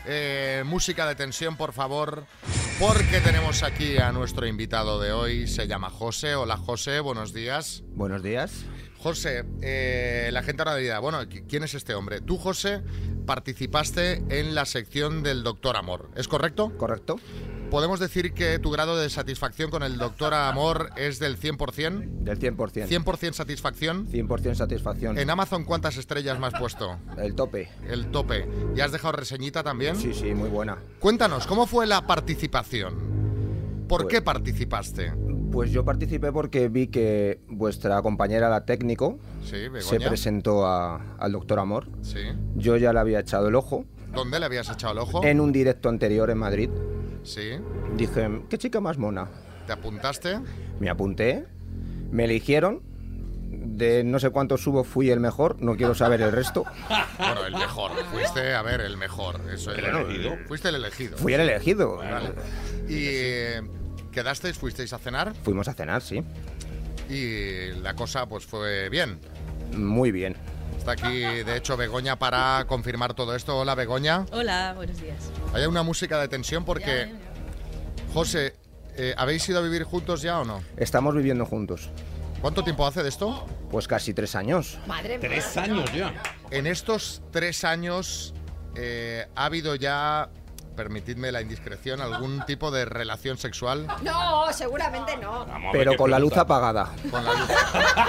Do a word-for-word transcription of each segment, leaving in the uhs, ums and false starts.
Eh, música de tensión, por favor, porque tenemos aquí a nuestro invitado de hoy. Se llama José. Hola, José, buenos días. Buenos días. José, eh, la gente ahora dirá, bueno, ¿quién es este hombre? Tú, José, participaste en la sección del Doctor Amor, ¿es correcto? Correcto. ¿Podemos decir que tu grado de satisfacción con el Doctor Amor es del cien por ciento? Del cien por ciento. ¿cien por ciento satisfacción? cien por ciento satisfacción. ¿En Amazon cuántas estrellas me has puesto? El tope. El tope. ¿Y has dejado reseñita también? Sí, sí, muy buena. Cuéntanos, ¿cómo fue la participación? ¿Por Pues- qué participaste? Pues yo participé porque vi que vuestra compañera, la técnico, Sí, Begoña. se presentó a- al Doctor Amor. Sí. Yo ya le había echado el ojo. ¿Dónde le habías echado el ojo? En un directo anterior en Madrid. Sí. Dije, qué chica más mona. ¿Te apuntaste? Me apunté, me eligieron. De no sé cuántos hubo, fui el mejor. No quiero saber el resto. Bueno, el mejor. Fuiste, a ver, el mejor. Eso es. ¿El elegido? Fuiste el elegido. Fui el elegido. Vale. Y eh, quedasteis, fuisteis a cenar Fuimos a cenar, sí. y la cosa pues fue bien. Muy bien. Está aquí, de hecho, Begoña para confirmar todo esto. Hola, Begoña. Hola, buenos días. Hay una música de tensión porque, Ya, ya, ya. José, eh, ¿habéis ido a vivir juntos ya o no? Estamos viviendo juntos. ¿Cuánto tiempo hace de esto? Pues casi tres años. Madre mía. Tres años ya. En estos tres años eh, ha habido ya, permitidme la indiscreción, algún tipo de relación sexual No, seguramente no. Vamos a ver Pero qué con la luz pregunta. apagada. con la luz.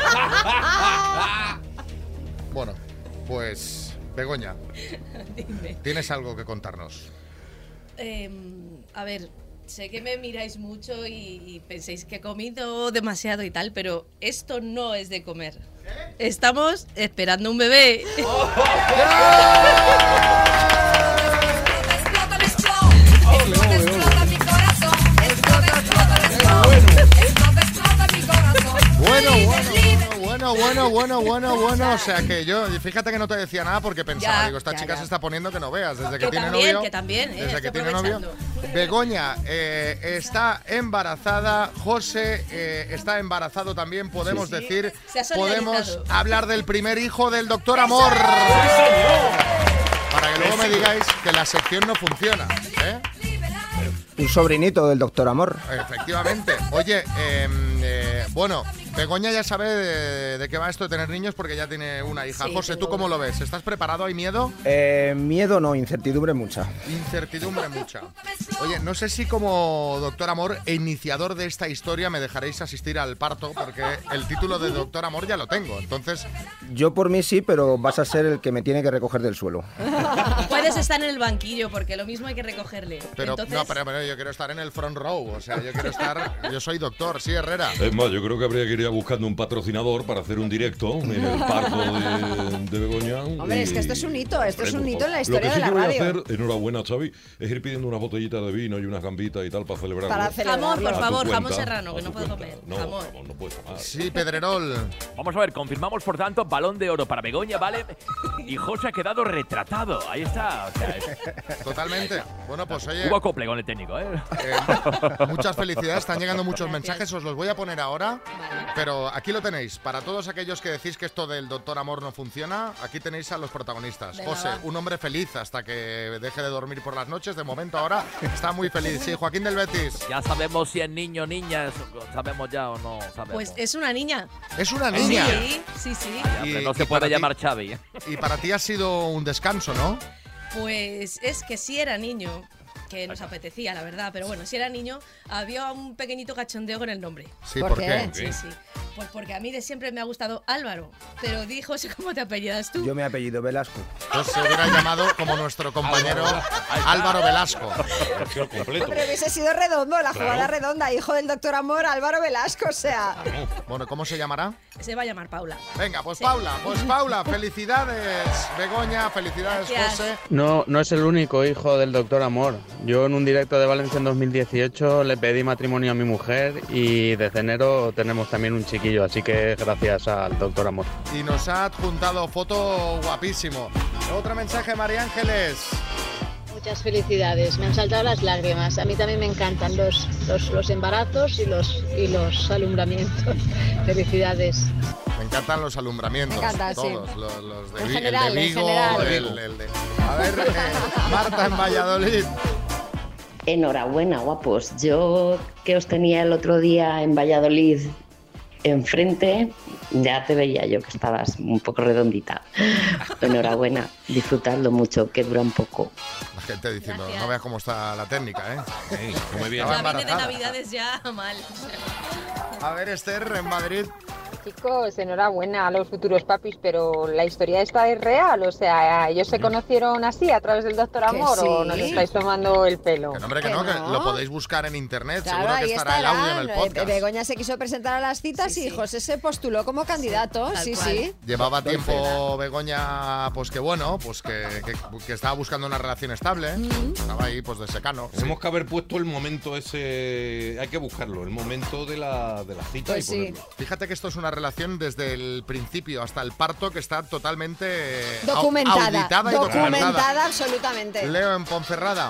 Bueno, pues, Begoña, Dime. ¿tienes algo que contarnos? Eh, a ver, sé que me miráis mucho y, y pensáis que he comido demasiado y tal, pero esto no es de comer. Estamos esperando un bebé. Bueno, bueno, bueno, bueno, bueno, bueno, bueno. O sea que yo, fíjate que no te decía nada porque pensaba, Ya, digo, esta ya, chica ya. se está poniendo que no veas, desde que, Que tiene también, novio. que también, eh, desde que estoy tiene novio. aprovechando. Begoña eh, está embarazada, José eh, está embarazado también, podemos Sí, sí. decir, Se ha podemos solidarizado. hablar del primer hijo del Doctor Amor. Para que luego me digáis que la sección no funciona, ¿eh? Un sobrinito del Doctor Amor. Efectivamente. Oye, eh, eh, bueno, Begoña ya sabe de, de qué va esto de tener niños porque ya tiene una hija. Sí, José, ¿tú tengo cómo una. lo ves? ¿Estás preparado? ¿Hay miedo? Eh, miedo no, incertidumbre mucha. Incertidumbre mucha. Oye, no sé si como Doctor Amor e iniciador de esta historia me dejaréis asistir al parto porque el título de Doctor Amor ya lo tengo. Entonces, Yo por mí sí, pero vas a ser el que me tiene que recoger del suelo. Puedes estar en el banquillo porque lo mismo hay que recogerle. pero Entonces, no, pero, pero yo quiero estar en el front row. O sea, yo quiero estar... Yo soy doctor, sí, Herrera. Es más, yo creo que habría que ir buscando un patrocinador para hacer un directo en el parto de, de Begoña. Hombre, es que esto es un hito, esto es un por hito en la favor. historia de la Lo que sí radio. que voy a hacer, enhorabuena, Xavi, es ir pidiendo unas botellitas de vino y unas gambitas y tal para celebrarlo. Para A celebrarlo. Jamón, por tu favor, cuenta, jamón serrano, a que no tu puedo cuenta. comer. No, Jamón. jamón no puedes tomar. Sí, Pedrerol. Vamos a ver, confirmamos por tanto balón de oro para Begoña, ¿vale? Y José ha quedado retratado. Ahí está. O sea, es- Totalmente. Bueno, pues oye... hubo acople con el técnico, ¿eh? Eh, muchas felicidades, están llegando muchos Gracias. mensajes, os los voy a poner ahora, Vale. pero aquí lo tenéis. Para todos aquellos que decís que esto del Doctor Amor no funciona, aquí tenéis a los protagonistas. Venga, José, va. un hombre feliz hasta que deje de dormir por las noches, de momento ahora está muy feliz. Sí, Joaquín del Betis. Ya sabemos si es niño o niña, eso sabemos ya o no sabemos. Pues es una niña. Es una niña. Sí, sí, sí. Ya, y- pero no y se para puede ti- llamar Xavi. ¿eh? Y para ti ha sido un descanso, ¿no? Pues es que si era niño, que nos apetecía, la verdad, pero bueno, si era niño, había un pequeñito cachondeo con el nombre. Sí, ¿Por ¿por qué? qué? Sí, sí. Pues porque a mí de siempre me ha gustado Álvaro. Pero dijo, ¿cómo te apellidas tú? Yo me apellido Velasco. Pues se hubiera llamado como nuestro compañero Álvaro Velasco. Versión completo. Pero hubiese sido redondo, la jugada redonda, hijo del Doctor Amor, Álvaro Velasco, o sea. Bueno, ¿cómo se llamará? Se va a llamar Paula. Venga, pues Sí. Paula, pues Paula, felicidades Begoña, felicidades Gracias. José. No, no es el único hijo del Doctor Amor. Yo en un directo de Valencia en dos mil dieciocho le pedí matrimonio a mi mujer y desde enero tenemos también un chiquillo, así que gracias al Doctor Amor. Y nos ha adjuntado foto guapísimo. Otro mensaje, María Ángeles. Muchas felicidades, me han saltado las lágrimas. A mí también me encantan los, los, los embarazos y los, y los alumbramientos. Felicidades. Me encantan los alumbramientos. Me encanta, todos, sí. los, los de, En Vi- general, el de en Vigo, general. el, el de... A ver, eh, Marta en Valladolid. Enhorabuena, guapos. Yo que os tenía el otro día en Valladolid enfrente, ya te veía yo que estabas un poco redondita. Enhorabuena, disfrutadlo mucho, que duran poco. La gente diciendo, Gracias. no veas cómo está la técnica, ¿eh? Ey, come bien. Estaba Ya viene de embarazada. Navidades ya mal. A ver, Esther, en Madrid. Chicos, enhorabuena a los futuros papis, pero la historia esta es real, o sea, ¿ellos se conocieron así a través del Doctor Que Amor o sí. nos estáis tomando el pelo? Que no, hombre, que Que no, que no. lo podéis buscar en internet. Claro, Seguro que ahí estará el audio en el estarán. Eh, podcast. Begoña se quiso presentar a las citas Sí, y sí. José se postuló como candidato. Tal Sí, cual. sí. Llevaba tiempo Begoña, pues que bueno, pues que, que- que estaba buscando una relación estable. Estaba ahí, pues de secano. sí. Tenemos que haber puesto el momento ese, hay que buscarlo, el momento de la, de la cita Pues y sí. ponerlo. Fíjate que esto es una relación desde el principio hasta el parto que está totalmente eh, au- Documentada. auditada y documentada. Documentada absolutamente. Leo en Ponferrada.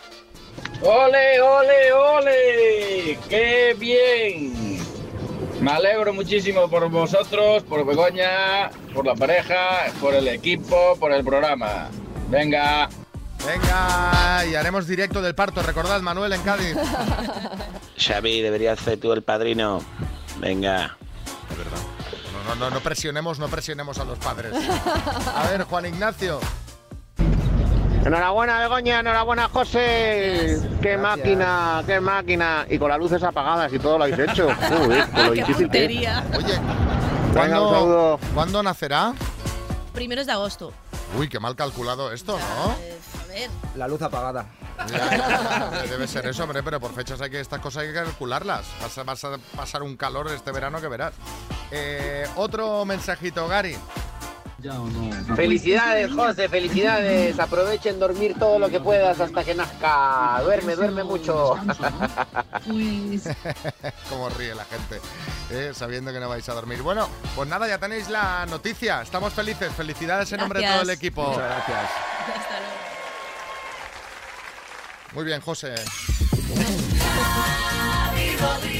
¡Ole, ole, ole! ¡Qué bien! Me alegro muchísimo por vosotros, por Begoña, por la pareja, por el equipo, por el programa. Venga. Venga, y haremos directo del parto. Recordad, Manuel en Cádiz. Xavi, deberías ser tú el padrino. Venga. De verdad. No, no, no, no presionemos, no presionemos a los padres. A ver, Juan Ignacio. Enhorabuena, Begoña, enhorabuena, José. Qué Gracias. máquina, qué máquina. Y con las luces apagadas y todo lo habéis hecho. Uy, con lo Qué difícil que es. puntería. Oye, Venga, un ¿cuándo, saludo. ¿cuándo nacerá? Primeros de agosto. Uy, qué mal calculado esto, ¿no? Eh, a ver. La luz apagada. Ya, debe ser eso, hombre, pero por fechas hay que estas cosas hay que calcularlas. Vas a, vas a pasar un calor este verano que verás. Eh, otro mensajito, Gary. Felicidades, José, felicidades. Aprovechen dormir todo lo que puedas hasta que nazca. Duerme, duerme mucho. Cómo ríe la gente, eh, sabiendo que no vais a dormir. Bueno, pues nada, ya tenéis la noticia. Estamos felices. Felicidades en nombre de todo el Gracias. equipo. Muchas gracias. Hasta luego. Muy bien, José. Xavi Rodríguez.